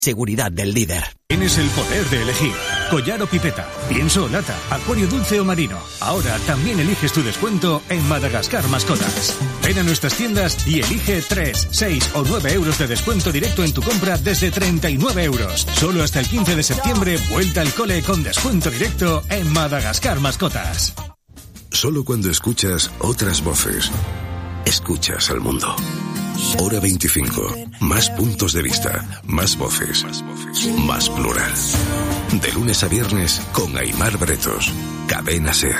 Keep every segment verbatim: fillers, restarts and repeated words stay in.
Seguridad del líder. Tienes el poder de elegir. Collar o pipeta, pienso o lata, acuario dulce o marino. Ahora también eliges tu descuento en Madagascar Mascotas. Ven a nuestras tiendas y elige tres, seis o nueve euros de descuento directo en tu compra desde treinta y nueve euros. Solo hasta el quince de septiembre, vuelta al cole con descuento directo en Madagascar Mascotas. Solo cuando escuchas otras voces, escuchas al mundo. Hora veinticinco. Más puntos de vista, más voces, más plural. De lunes a viernes con Aimar Bretos. Cadena SER.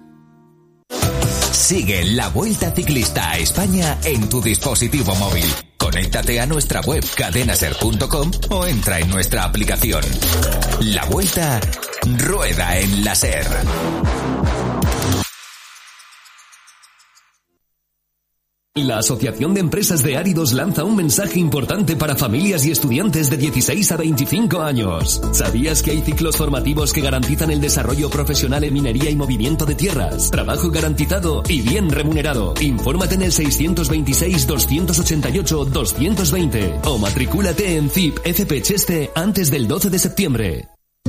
Sigue la Vuelta Ciclista a España en tu dispositivo móvil. Conéctate a nuestra web cadenaser punto com o entra en nuestra aplicación. La Vuelta rueda en la SER. La Asociación de Empresas de Áridos lanza un mensaje importante para familias y estudiantes de dieciséis a veinticinco años. ¿Sabías que hay ciclos formativos que garantizan el desarrollo profesional en minería y movimiento de tierras? Trabajo garantizado y bien remunerado. Infórmate en el seiscientos veintiséis, doscientos ochenta y ocho, doscientos veinte o matricúlate en C I P F P Cheste antes del doce de septiembre.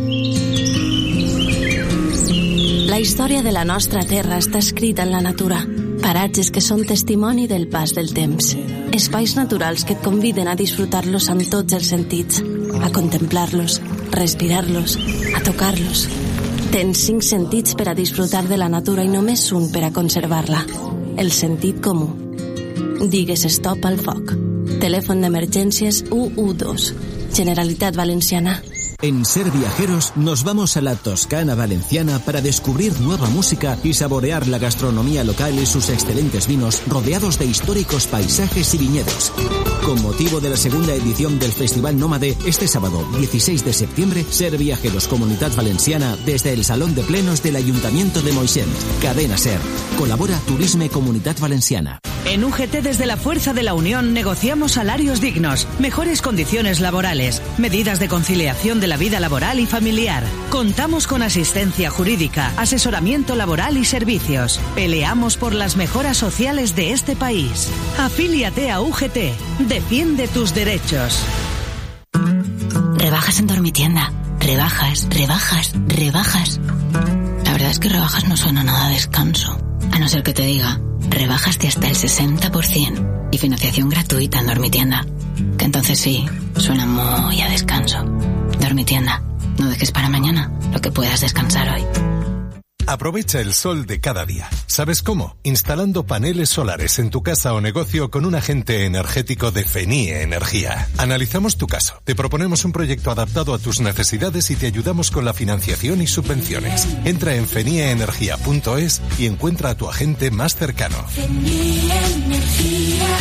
La història de la nostra terra està escrita en la natura. Paratges que són testimoni del pas del temps. Espais naturals que et conviden a disfrutar-los amb tots els sentits, a contemplar-los, respirar-los, a tocar-los. Tens cinc sentits per a disfrutar de la natura i només un per a conservar-la. El sentit comú. Digues stop al foc. Telèfon d'emergències u u dos. Generalitat Valenciana. En Ser Viajeros nos vamos a la Toscana valenciana para descubrir nueva música y saborear la gastronomía local y sus excelentes vinos rodeados de históricos paisajes y viñedos. Con motivo de la segunda edición del Festival Nómade, este sábado dieciséis de septiembre, Ser Viajeros Comunitat Valenciana desde el Salón de Plenos del Ayuntamiento de Moixent. Cadena SER. Colabora Turisme Comunitat Valenciana. En U G T desde la Fuerza de la Unión negociamos salarios dignos, mejores condiciones laborales, medidas de conciliación de la vida laboral y familiar. Contamos con asistencia jurídica, asesoramiento laboral y servicios. Peleamos por las mejoras sociales de este país. Afíliate a U G T. Defiende tus derechos. Rebajas en Dormitienda. Rebajas, rebajas, rebajas. La verdad es que rebajas no suena nada a descanso. A no ser que te diga rebajas de hasta el sesenta por ciento y financiación gratuita en Dormitienda. Que entonces sí, suena muy a descanso. Dormitienda, no dejes para mañana lo que puedas descansar hoy. Aprovecha el sol de cada día. ¿Sabes cómo? Instalando paneles solares en tu casa o negocio con un agente energético de Fenie Energía. Analizamos tu caso, te proponemos un proyecto adaptado a tus necesidades y te ayudamos con la financiación y subvenciones. Entra en fenie energía punto es y encuentra a tu agente más cercano. Fenie Energía.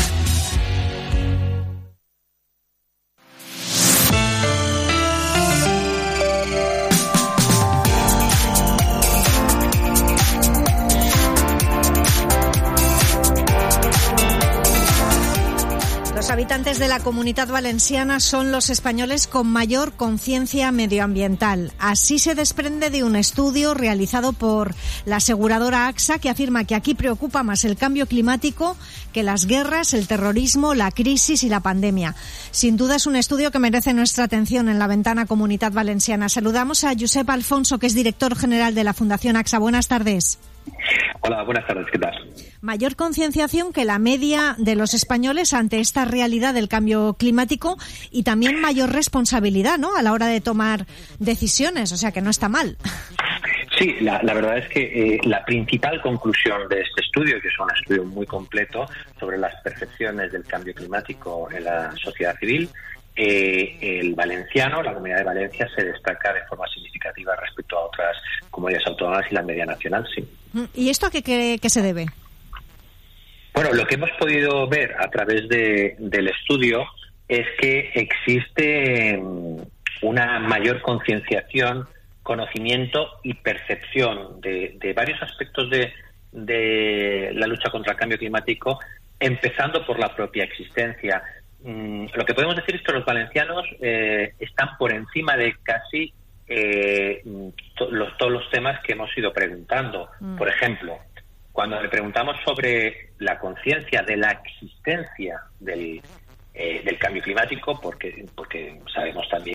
Los habitantes de la Comunidad Valenciana son los españoles con mayor conciencia medioambiental. Así se desprende de un estudio realizado por la aseguradora AXA, que afirma que aquí preocupa más el cambio climático que las guerras, el terrorismo, la crisis y la pandemia. Sin duda es un estudio que merece nuestra atención en la ventana Comunidad Valenciana. Saludamos a Josep Alfonso, que es director general de la Fundación AXA. Buenas tardes. Hola, buenas tardes, ¿qué tal? Mayor concienciación que la media de los españoles ante esta realidad del cambio climático y también mayor responsabilidad, ¿no?, a la hora de tomar decisiones, o sea que no está mal. Sí, la, la verdad es que eh, la principal conclusión de este estudio, que es un estudio muy completo sobre las percepciones del cambio climático en la sociedad civil, Eh, el valenciano, la Comunidad de Valencia, se destaca de forma significativa respecto a otras comunidades autónomas y la media nacional, sí. ¿Y esto a qué, qué, qué se debe? Bueno, lo que hemos podido ver a través de, del estudio es que existe una mayor concienciación, conocimiento y percepción de, de varios aspectos de, de la lucha contra el cambio climático, empezando por la propia existencia. Lo que podemos decir es que los valencianos eh, están por encima de casi eh, to, los, todos los temas que hemos ido preguntando. Mm. Por ejemplo, cuando le preguntamos sobre la conciencia de la existencia del, eh, del cambio climático, porque, porque sabemos también